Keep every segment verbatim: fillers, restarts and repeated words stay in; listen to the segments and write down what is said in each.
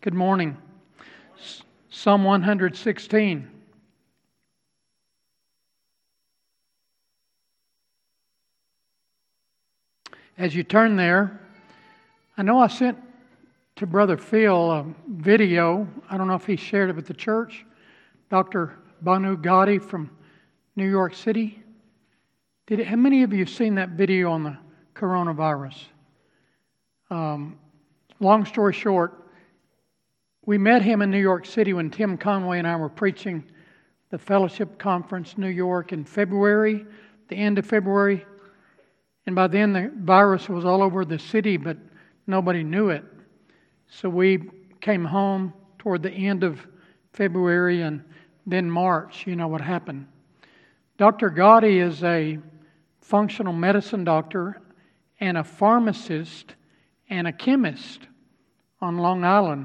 Good morning. Psalm one sixteen. As you turn there, I know I sent to Brother Phil a video. I don't know if he shared it with the church. Doctor Banu Gadi from New York City. Did it, how many of you have seen that video on the coronavirus? Um, long story short, we met him in New York City when Tim Conway and I were preaching the Fellowship Conference, New York, in February, the end of February. And by then the virus was all over the city, but nobody knew it. So we came home toward the end of February, and then March, you know what happened. Doctor Gadi is a functional medicine doctor and a pharmacist and a chemist on Long Island.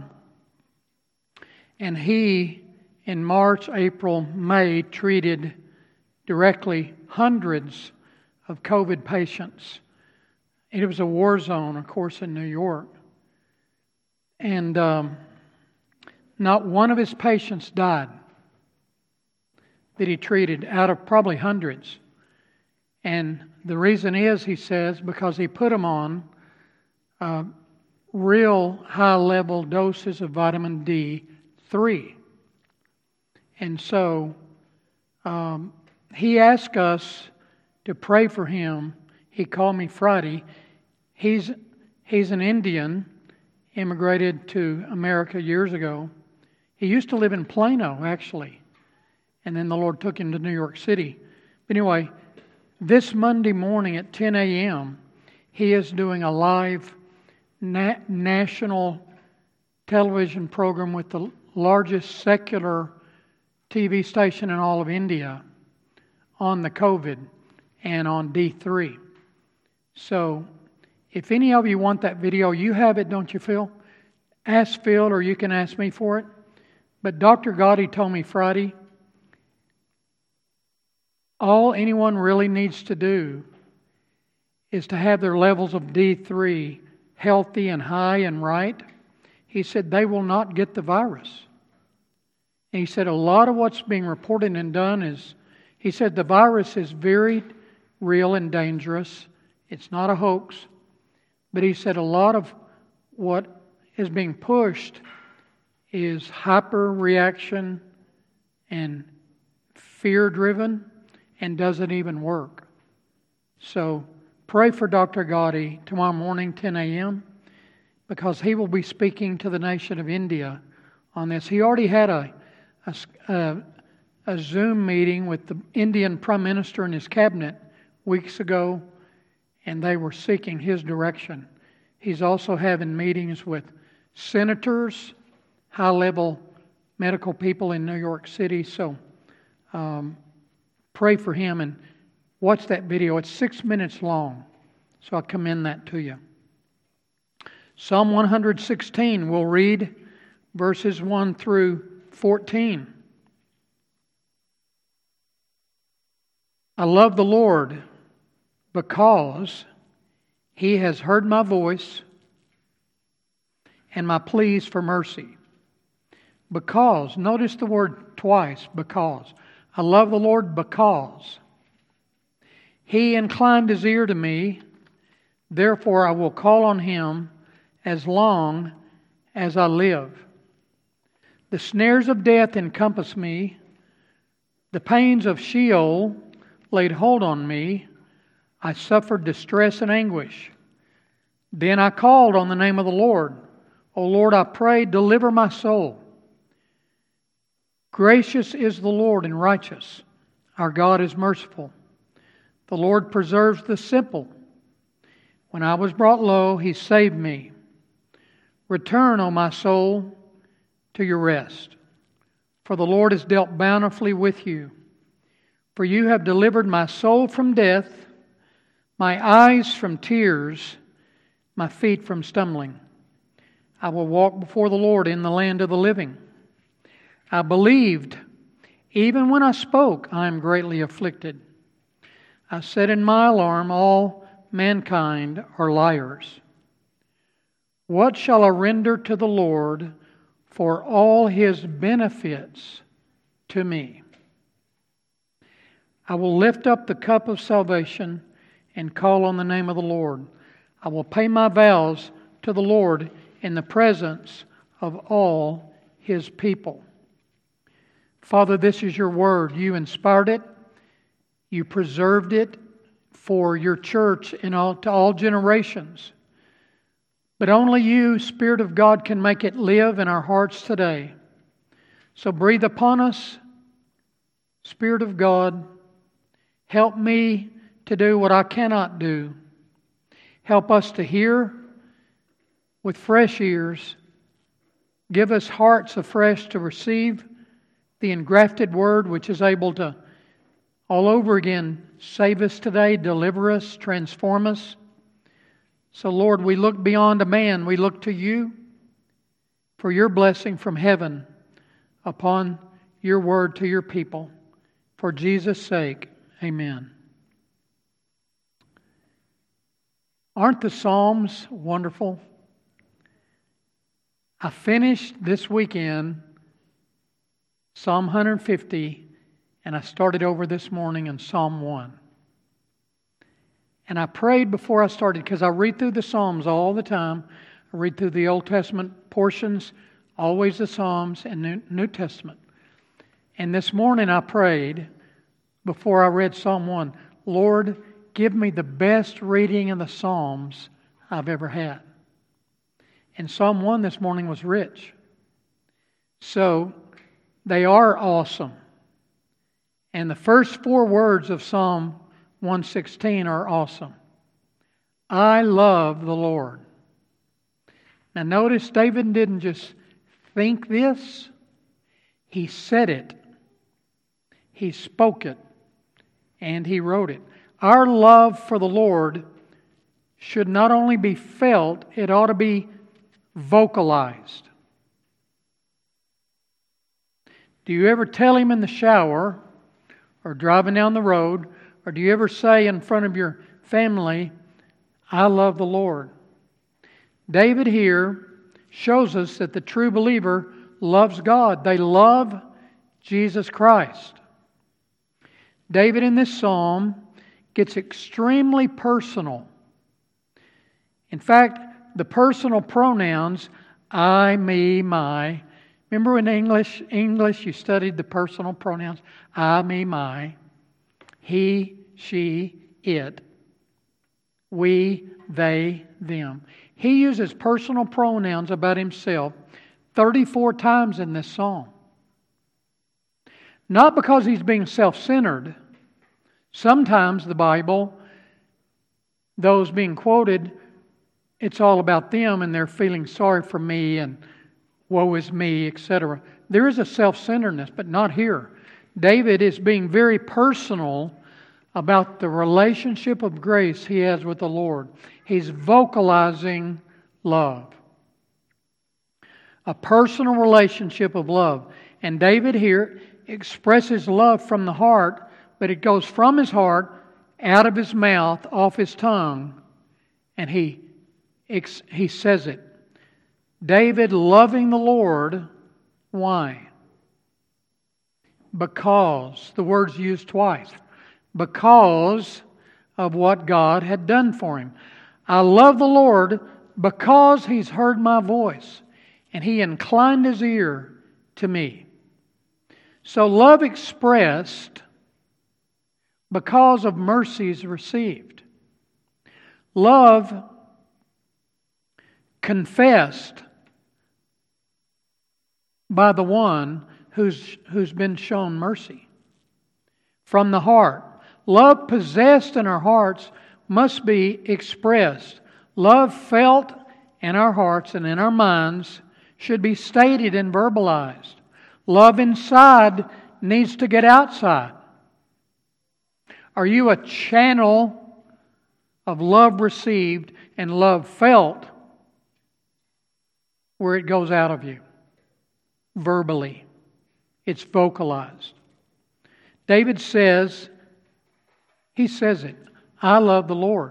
And he, in March, April, May, treated directly hundreds of COVID patients. It was a war zone, of course, in New York. And um, not one of his patients died that he treated out of probably hundreds. And the reason is, he says, because he put them on uh, real high-level doses of vitamin D three. And so um, he asked us to pray for him. He called me Friday. He's he's an Indian, immigrated to America years ago. He used to live in Plano, actually. And then the Lord took him to New York City. But anyway, this Monday morning at ten a.m., he is doing a live na- national television program with the largest secular T V station in all of India on the COVID and on D three. So if any of you want that video, you have it, don't you, Phil? Ask Phil, or you can ask me for it. But Doctor Gadi told me Friday, all anyone really needs to do is to have their levels of D three healthy and high and right. He said they will not get the virus. And he said a lot of what's being reported and done is, he said the virus is very real and dangerous. It's not a hoax. But he said a lot of what is being pushed is hyper reaction and fear driven and doesn't even work. So pray for Doctor Gadi tomorrow morning, ten a.m., because he will be speaking to the nation of India on this. He already had a, a, a, a Zoom meeting with the Indian Prime Minister and his cabinet weeks ago, and they were seeking his direction. He's also having meetings with senators, high-level medical people in New York City. So um, pray for him and watch that video. It's six minutes long, so I commend that to you. Psalm one sixteen, we'll read verses one through fourteen. I love the Lord because He has heard my voice and my pleas for mercy. Because, notice the word twice, because. I love the Lord because He inclined His ear to me, therefore I will call on Him as long as I live. The snares of death encompass me, the pains of Sheol laid hold on me. I suffered distress and anguish. Then I called on the name of the Lord. O Lord, I pray, deliver my soul. Gracious is the Lord and righteous. Our God is merciful. The Lord preserves the simple. When I was brought low, He saved me. Return, O my soul, to your rest. For the Lord has dealt bountifully with you. For you have delivered my soul from death, my eyes from tears, my feet from stumbling. I will walk before the Lord in the land of the living. I believed, even when I spoke, I am greatly afflicted. I said in my alarm, all mankind are liars. What shall I render to the Lord, for all His benefits to me. I will lift up the cup of salvation and call on the name of the Lord. I will pay my vows to the Lord in the presence of all His people. Father, this is your word. You inspired it. You preserved it for your church in all, to all generations. But only you, Spirit of God, can make it live in our hearts today. So breathe upon us, Spirit of God. Help me to do what I cannot do. Help us to hear with fresh ears. Give us hearts afresh to receive the engrafted word which is able to all over again save us today, deliver us, transform us. So Lord, we look beyond a man. We look to you for your blessing from heaven upon your word to your people. For Jesus' sake, amen. Aren't the Psalms wonderful? I finished this weekend Psalm one hundred fifty, and I started over this morning in Psalm one. And I prayed before I started, because I read through the Psalms all the time. I read through the Old Testament portions, always the Psalms and New, New Testament. And this morning I prayed before I read Psalm one, Lord, give me the best reading of the Psalms I've ever had. And Psalm one this morning was rich. So, they are awesome. And the first four words of Psalm one sixteen are awesome. I love the Lord. Now notice David didn't just think this. He said it. He spoke it. And he wrote it. Our love for the Lord should not only be felt, it ought to be vocalized. Do you ever tell Him in the shower or driving down the road, or do you ever say in front of your family, I love the Lord? David here shows us that the true believer loves God. They love Jesus Christ. David in this psalm gets extremely personal. In fact, the personal pronouns, I, me, my. Remember in English, English you studied the personal pronouns? I, me, my. He, she, it. We, they, them. He uses personal pronouns about himself thirty-four times in this psalm. Not because he's being self-centered. Sometimes the Bible, those being quoted, it's all about them and they're feeling sorry for me and woe is me, et cetera. There is a self-centeredness, but not here. David is being very personal about the relationship of grace he has with the Lord. He's vocalizing love. A personal relationship of love. And David here expresses love from the heart, but it goes from his heart, out of his mouth, off his tongue, and he, he says it. David loving the Lord, why? Because, the word's used twice, because of what God had done for him. I love the Lord because He's heard my voice and He inclined His ear to me. So love expressed because of mercies received. Love confessed by the one who's, who's been shown mercy. From the heart. Love possessed in our hearts must be expressed. Love felt in our hearts and in our minds should be stated and verbalized. Love inside needs to get outside. Are you a channel of love received and love felt where it goes out of you? Verbally. It's vocalized. David says, he says it, I love the Lord.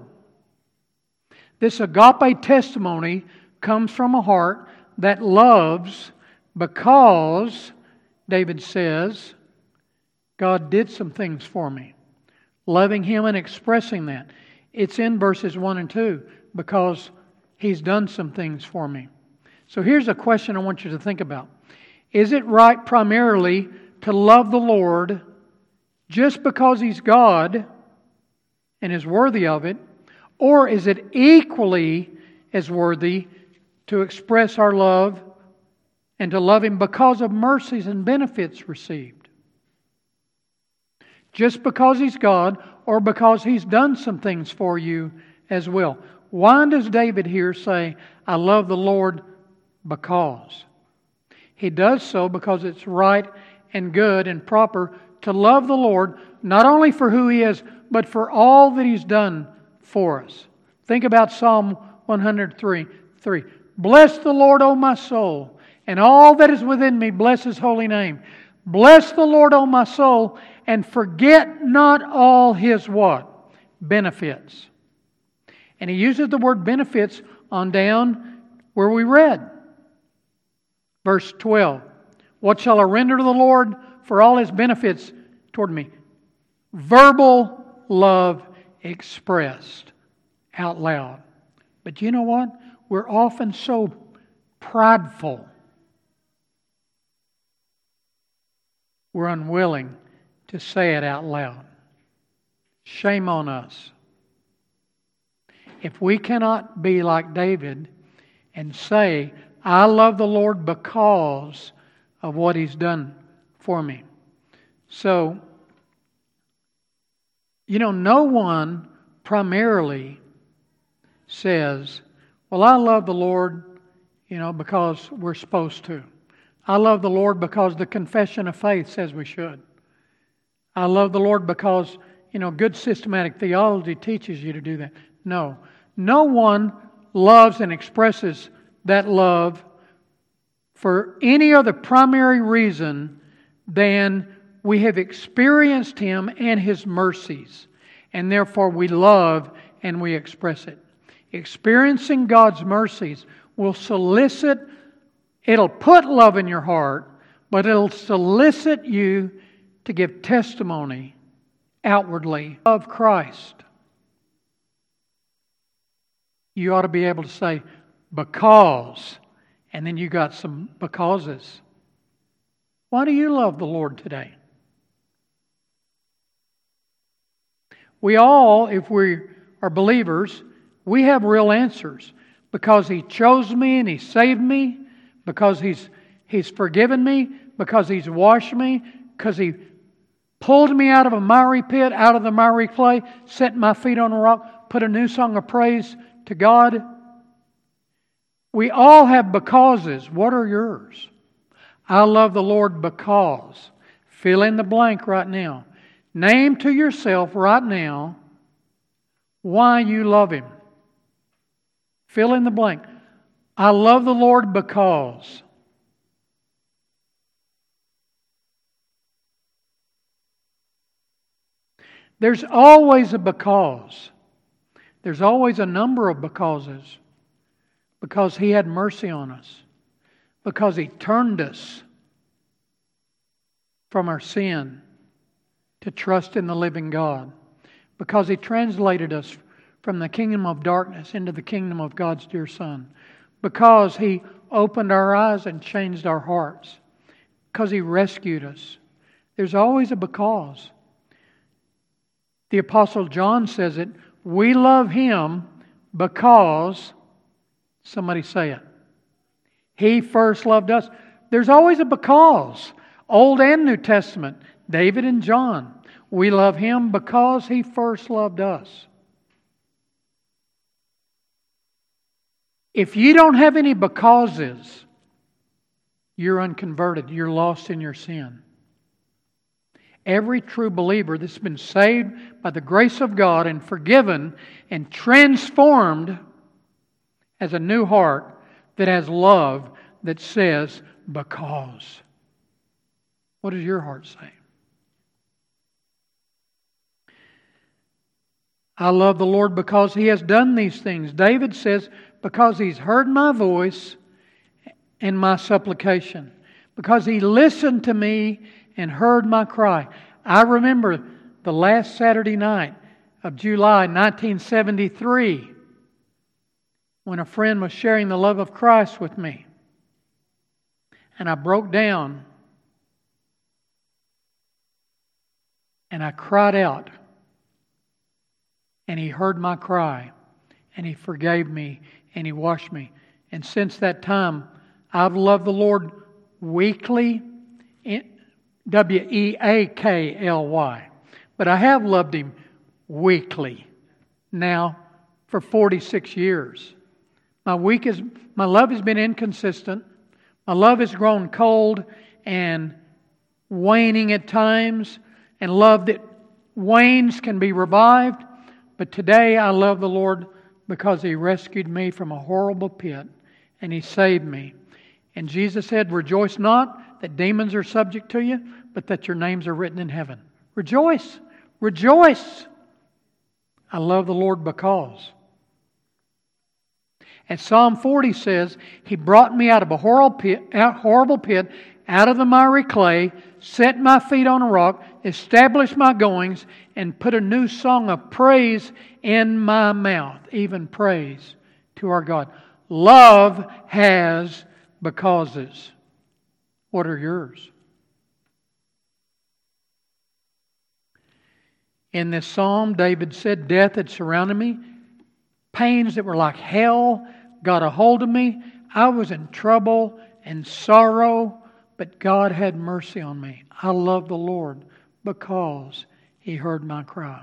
This agape testimony comes from a heart that loves because, David says, God did some things for me. Loving Him and expressing that. It's in verses one and two, because He's done some things for me. So here's a question I want you to think about. Is it right primarily to love the Lord just because He's God and is worthy of it? Or is it equally as worthy to express our love and to love Him because of mercies and benefits received? Just because He's God, or because He's done some things for you as well? Why does David here say, I love the Lord because? He does so because it's right and good and proper to love the Lord, not only for who He is, but for all that He's done for us. Think about Psalm one hundred three. three. Bless the Lord, O my soul, and all that is within me, bless His holy name. Bless the Lord, O my soul, and forget not all His what? Benefits. And He uses the word benefits on down where we read. Verse twelve. What shall I render to the Lord for all His benefits toward me? Verbal love expressed out loud. But you know what? We're often so prideful. We're unwilling to say it out loud. Shame on us. If we cannot be like David and say, I love the Lord because of what He's done for me. So, you know, no one primarily says, well, I love the Lord, you know, because we're supposed to. I love the Lord because the confession of faith says we should. I love the Lord because, you know, good systematic theology teaches you to do that. No. No one loves and expresses that love for any other primary reason than we have experienced Him and His mercies. And therefore we love and we express it. Experiencing God's mercies will solicit, it'll put love in your heart, but it'll solicit you to give testimony outwardly of Christ. You ought to be able to say, because, and then you got some becauses. Why do you love the Lord today? We all, if we are believers, we have real answers. Because He chose me and He saved me, because He's He's forgiven me, because He's washed me, because He pulled me out of a miry pit, out of the miry clay, set my feet on a rock, put a new song of praise to God. We all have becauses. What are yours? I love the Lord because. Fill in the blank right now. Name to yourself right now why you love Him. Fill in the blank. I love the Lord because. There's always a because. There's always a number of becauses. Because He had mercy on us. Because He turned us from our sin to trust in the living God. Because He translated us from the kingdom of darkness into the kingdom of God's dear Son. Because He opened our eyes and changed our hearts. Because He rescued us. There's always a because. The Apostle John says it, we love Him because, somebody say it, He first loved us. There's always a because. Old and New Testament, David and John. We love Him because He first loved us. If you don't have any becauses, you're unconverted. You're lost in your sin. Every true believer that's been saved by the grace of God and forgiven and transformed has a new heart that has love that says, because. What does your heart say? I love the Lord because He has done these things. David says, because He's heard my voice and my supplication. because He listened to me and heard my cry. I remember the last Saturday night of July nineteen seventy-three when a friend was sharing the love of Christ with me. And I broke down and I cried out. And He heard my cry. And He forgave me. And He washed me. And since that time, I've loved the Lord weekly. W E A K L Y. But I have loved Him weekly now for forty-six years. My week is, my love has been inconsistent. My love has grown cold and waning at times. And love that wanes can be revived. But today I love the Lord because He rescued me from a horrible pit. And He saved me. And Jesus said, rejoice not that demons are subject to you, but that your names are written in heaven. Rejoice. Rejoice. I love the Lord because. And Psalm forty says, He brought me out of a horrible pit, out, horrible pit, out of the miry clay, set my feet on a rock, established my goings, and put a new song of praise in my mouth, even praise to our God. Love has becauses. What are yours? In this psalm, David said, death had surrounded me. Pains that were like hell got a hold of me. I was in trouble and sorrow, but God had mercy on me. I love the Lord because He heard my cry.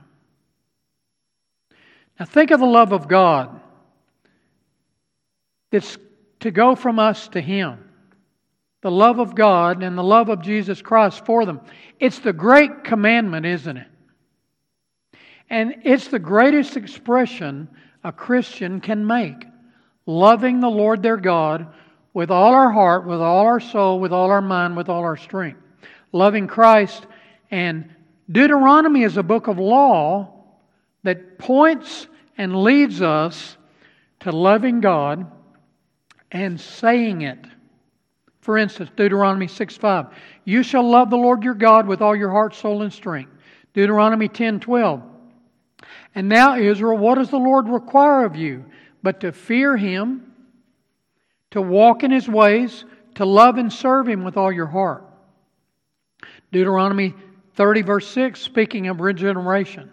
Now think of the love of God that's to go from us to Him. The love of God and the love of Jesus Christ for them. It's the great commandment, isn't it? And it's the greatest expression a Christian can make. Loving the Lord their God with all our heart, with all our soul, with all our mind, with all our strength. Loving Christ. And Deuteronomy is a book of law that points and leads us to loving God and saying it. For instance, Deuteronomy six five. You shall love the Lord your God with all your heart, soul, and strength. Deuteronomy ten twelve. And now, Israel, what does the Lord require of you? But to fear Him, to walk in His ways, to love and serve Him with all your heart. Deuteronomy thirty verse six, speaking of regeneration.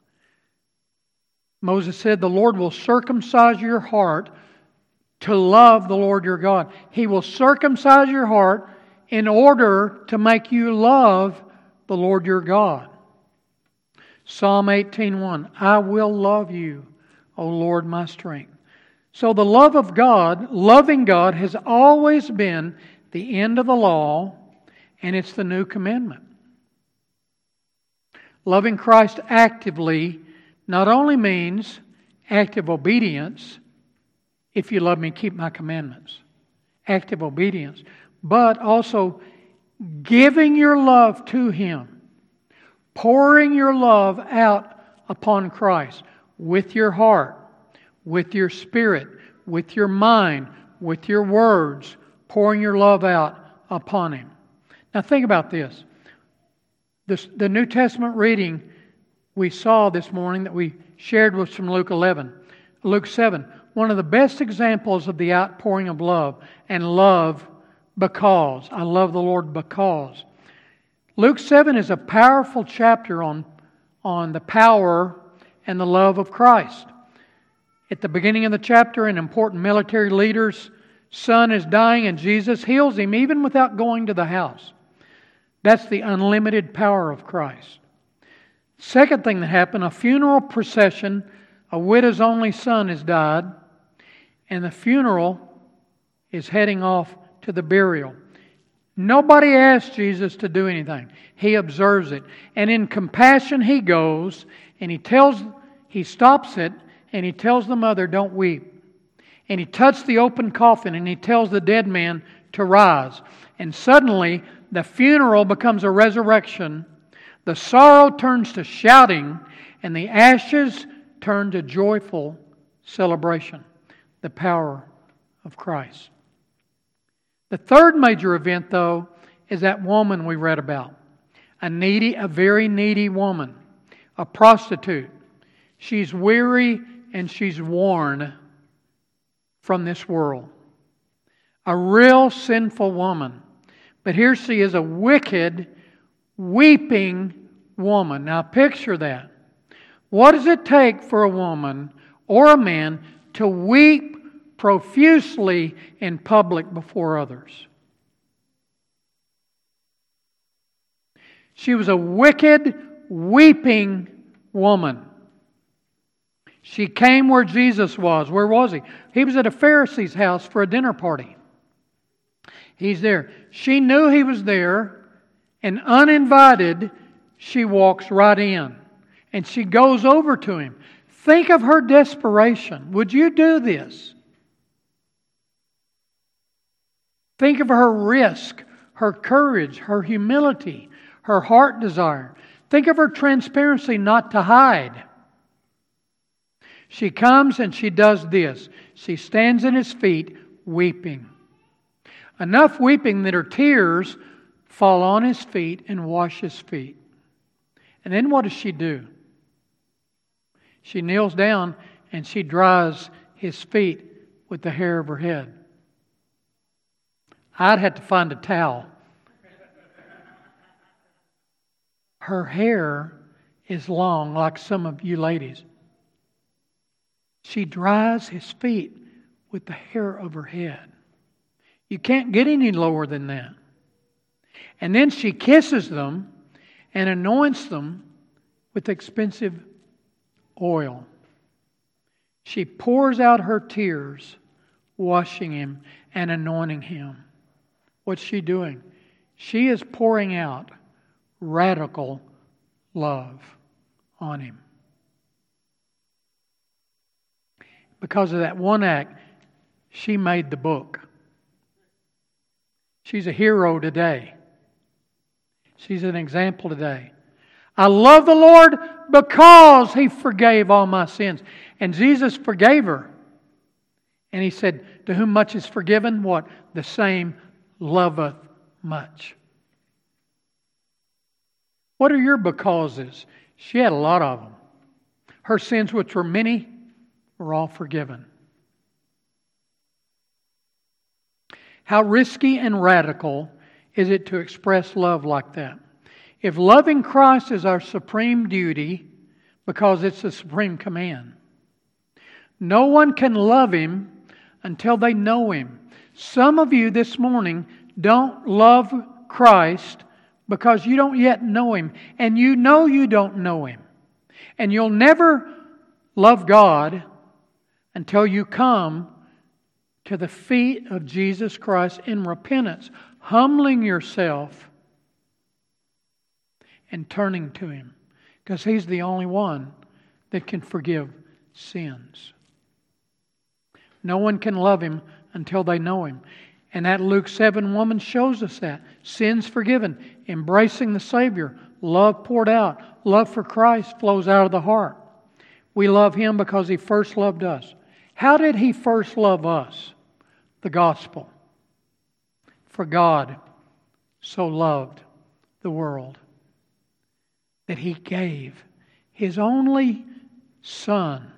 Moses said, the Lord will circumcise your heart to love the Lord your God. He will circumcise your heart in order to make you love the Lord your God. Psalm eighteen one, I will love you, O Lord, my strength. So the love of God, loving God, has always been the end of the law, and it's the new commandment. Loving Christ actively not only means active obedience, if you love me, keep my commandments. Active obedience. But also giving your love to Him. Pouring your love out upon Christ with your heart, with your spirit, with your mind, with your words. Pouring your love out upon Him. Now think about this. This the New Testament reading we saw this morning that we shared was from Luke eleven. Luke seven. One of the best examples of the outpouring of love. And love because. I love the Lord because. Luke seven is a powerful chapter on, on the power and the love of Christ. At the beginning of the chapter, an important military leader's son is dying and Jesus heals him even without going to the house. That's the unlimited power of Christ. Second thing that happened, a funeral procession, a widow's only son has died, and the funeral is heading off to the burial. Nobody asked Jesus to do anything. He observes it. And in compassion he goes and he tells, he stops it and he tells the mother, don't weep. And he touched the open coffin and he tells the dead man to rise. And suddenly the funeral becomes a resurrection. The sorrow turns to shouting and the ashes turn to joyful celebration. The power of Christ. The third major event, though, is that woman we read about. A needy, a very needy woman. A prostitute. She's weary and she's worn from this world. A real sinful woman. But here she is, a wicked, weeping woman. Now picture that. What does it take for a woman or a man to weep profusely in public before others? She was a wicked, weeping woman. She came where Jesus was. Where was He? He was at a Pharisee's house for a dinner party. He's there. She knew He was there, and uninvited, she walks right in. And she goes over to Him. Think of her desperation. Would you do this? Think of her risk, her courage, her humility, her heart desire. Think of her transparency not to hide. She comes and she does this. She stands at His feet weeping. Enough weeping that her tears fall on His feet and wash His feet. And then what does she do? She kneels down and she dries His feet with the hair of her head. I'd have to find a towel. Her hair is long, like some of you ladies. She dries His feet with the hair of her head. You can't get any lower than that. And then she kisses them and anoints them with expensive oil. She pours out her tears, washing Him and anointing Him. What's she doing? She is pouring out radical love on Him. Because of that one act, she made the book. She's a hero today. She's an example today. I love the Lord because He forgave all my sins. And Jesus forgave her. And He said, to whom much is forgiven, what? The same loveth much. What are your becauses? She had a lot of them. Her sins, which were many, were all forgiven. How risky and radical is it to express love like that? If loving Christ is our supreme duty, because it's the supreme command, no one can love Him until they know Him. Some of you this morning don't love Christ because you don't yet know Him. And you know you don't know Him. And you'll never love God until you come to the feet of Jesus Christ in repentance, humbling yourself and turning to Him. Because He's the only one that can forgive sins. No one can love Him until they know Him. And that Luke seven woman shows us that. Sins forgiven, embracing the Savior, love poured out, love for Christ flows out of the heart. We love Him because He first loved us. How did He first love us? The gospel. For God so loved the world that He gave His only Son.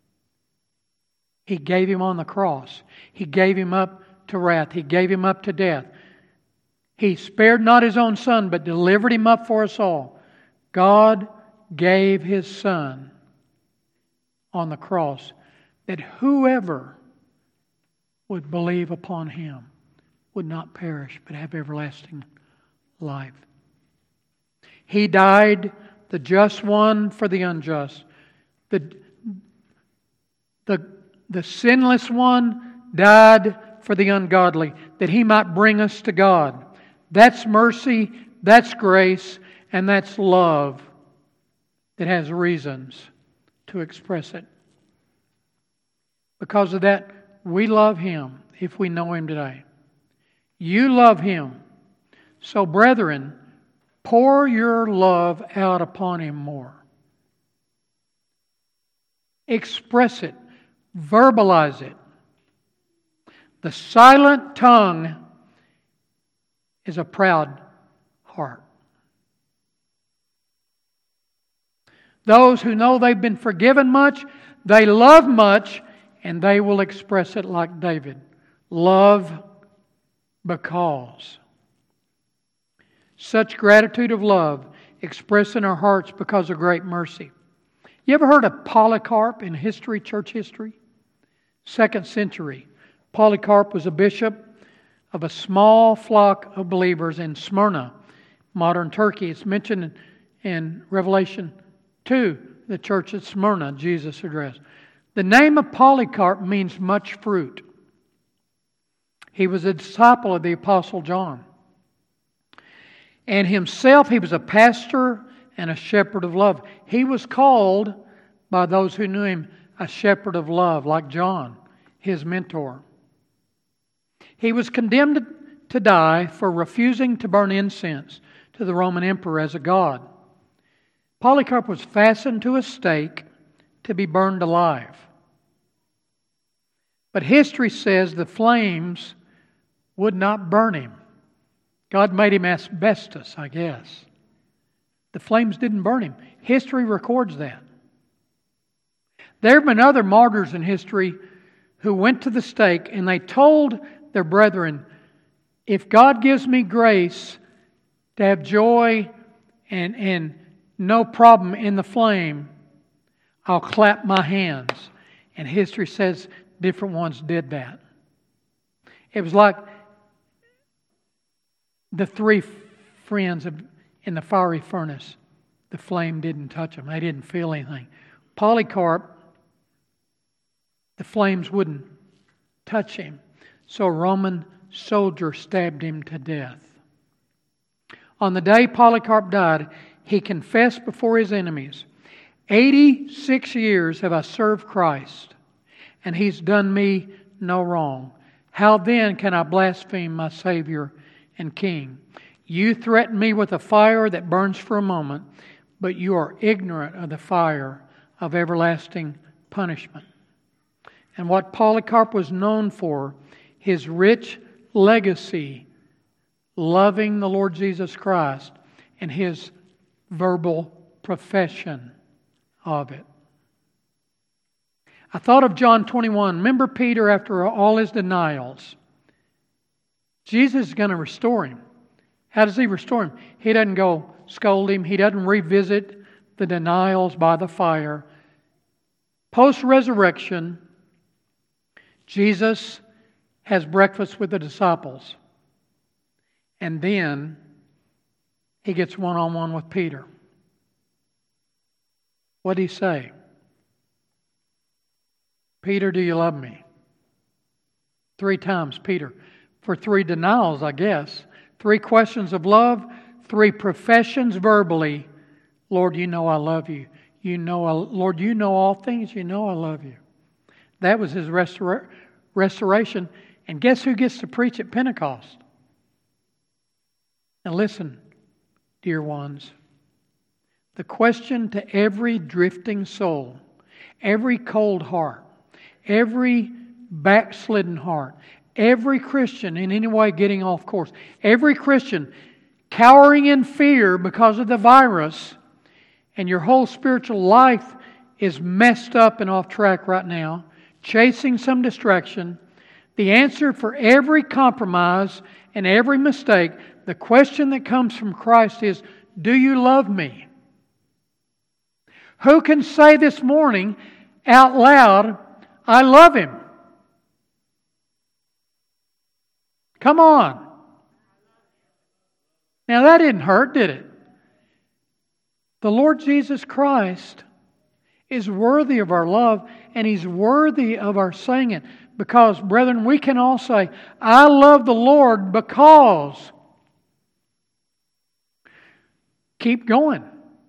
He gave Him on the cross. He gave Him up to wrath. He gave Him up to death. He spared not His own Son, but delivered Him up for us all. God gave His Son on the cross that whoever would believe upon Him would not perish, but have everlasting life. He died, the just one for the unjust. The, the, the sinless one died for the ungodly, that He might bring us to God. That's mercy, that's grace, and that's love that has reasons to express it. Because of that, we love Him if we know Him today. You love Him. So, brethren, pour your love out upon Him more. Express it. Verbalize it. The silent tongue is a proud heart. Those who know they've been forgiven much, they love much, and they will express it like David. Love because. Such gratitude of love expressed in our hearts because of great mercy. You ever heard of Polycarp in history, church history? Second century. Polycarp was a bishop of a small flock of believers in Smyrna, modern Turkey. It's mentioned in Revelation two, the church at Smyrna, Jesus addressed. The name of Polycarp means much fruit. He was a disciple of the Apostle John. And himself, he was a pastor and a shepherd of love. He was called by those who knew him a shepherd of love, like John, his mentor. He was condemned to die for refusing to burn incense to the Roman emperor as a god. Polycarp was fastened to a stake to be burned alive. But history says the flames would not burn him. God made him asbestos, I guess. The flames didn't burn him. History records that. There have been other martyrs in history who went to the stake and they told their brethren, if God gives me grace to have joy and, and no problem in the flame, I'll clap my hands. And history says different ones did that. It was like the three friends in the fiery furnace. The flame didn't touch them. They didn't feel anything. Polycarp, the flames wouldn't touch him. So a Roman soldier stabbed him to death. On the day Polycarp died, he confessed before his enemies, eighty-six years have I served Christ, and He's done me no wrong. How then can I blaspheme my Savior and King? You threaten me with a fire that burns for a moment, but you are ignorant of the fire of everlasting punishment. And what Polycarp was known for, his rich legacy, loving the Lord Jesus Christ, and his verbal profession of it. I thought of John twenty-one. Remember Peter after all his denials. Jesus is going to restore him. How does He restore him? He doesn't go scold him. He doesn't revisit the denials by the fire. Post-resurrection, Jesus has breakfast with the disciples. And then He gets one-on-one with Peter. What did He say? Peter, do you love me? Three times, Peter. For three denials, I guess. Three questions of love. Three professions verbally. Lord, you know I love you. You know, I, Lord, you know all things. You know I love you. That was His restora- restoration. And guess who gets to preach at Pentecost? Now listen, dear ones. The question to every drifting soul, every cold heart, every backslidden heart, every Christian in any way getting off course, every Christian cowering in fear because of the virus, and your whole spiritual life is messed up and off track right now, chasing some distraction, the answer for every compromise and every mistake, the question that comes from Christ is, do you love me? Who can say this morning out loud, I love Him? Come on. Now that didn't hurt, did it? The Lord Jesus Christ is worthy of our love, and He's worthy of our saying it. Because, brethren, we can all say, I love the Lord because. Keep going.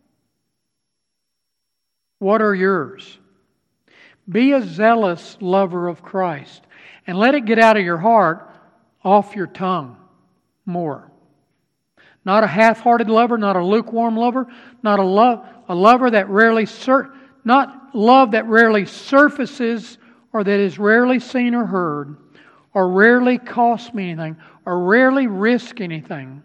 What are yours? Be a zealous lover of Christ. And let it get out of your heart, off your tongue more. Not a half-hearted lover, not a lukewarm lover, not a love a lover that rarely sur- not love that rarely surfaces or that is rarely seen or heard. or rarely cost me anything, or rarely risk anything.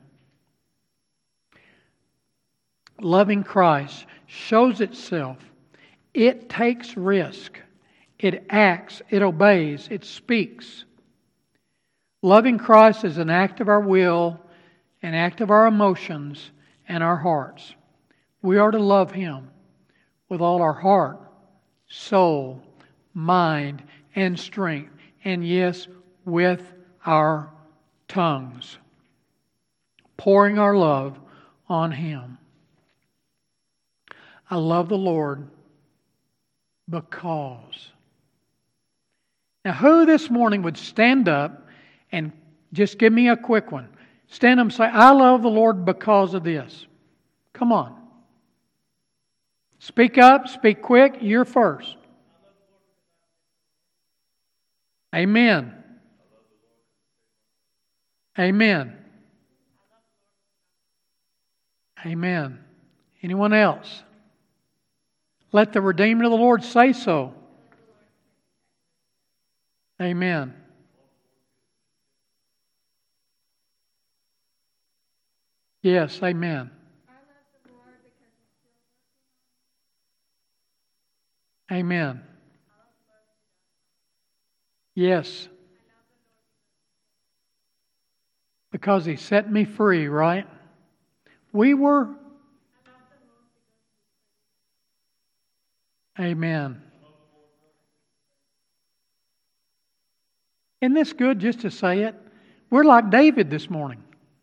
Loving Christ shows itself. It takes risk. It acts. It obeys. It speaks. Loving Christ is an act of our will, an act of our emotions and our hearts. We are to love Him with all our heart, soul, mind, and strength. And yes, with our tongues. Pouring our love on Him. I love the Lord because. Now, who this morning would stand up and just give me a quick one? Stand up and say, I love the Lord because of this. Come on. Speak up, speak quick, you're first. Amen. Amen. Amen. Anyone else? Let the Redeemer of the Lord say so. Amen. Yes, amen. Amen. Yes. Because He set me free, right? We were. Amen. Isn't this good just to say it? We're like David this morning.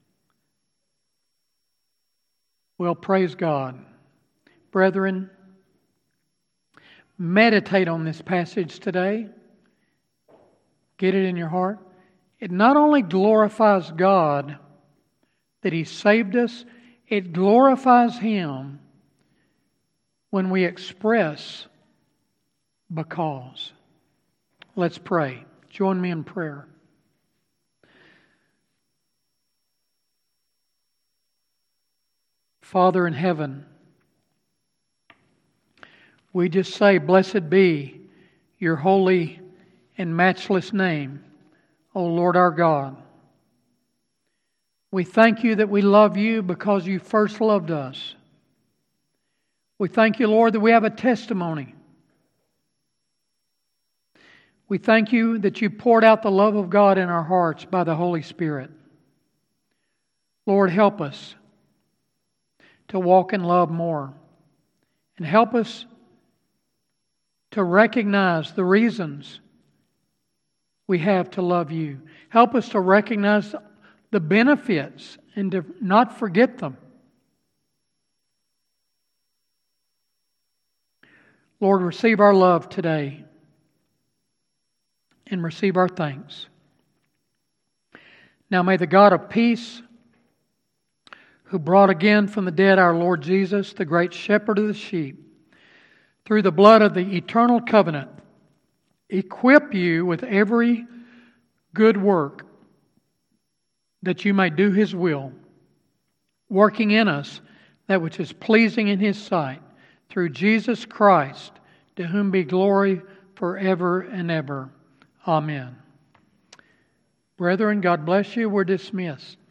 Well, praise God. Brethren, meditate on this passage today. Get it in your heart. It not only glorifies God that He saved us, it glorifies Him when we express because. Let's pray. Join me in prayer. Father in heaven, we just say, blessed be your holy and matchless name, O Lord our God. We thank you that we love you because you first loved us. We thank you, Lord, that we have a testimony. We thank you that you poured out the love of God in our hearts by the Holy Spirit. Lord, help us to walk in love more. And help us to recognize the reasons we have to love you. Help us to recognize the benefits and to not forget them. Lord, receive our love today and receive our thanks. Now may the God of peace, who brought again from the dead our Lord Jesus, the great shepherd of the sheep, through the blood of the eternal covenant, equip you with every good work that you may do His will, working in us that which is pleasing in His sight, through Jesus Christ, to whom be glory forever and ever. Amen. Brethren, God bless you. We're dismissed.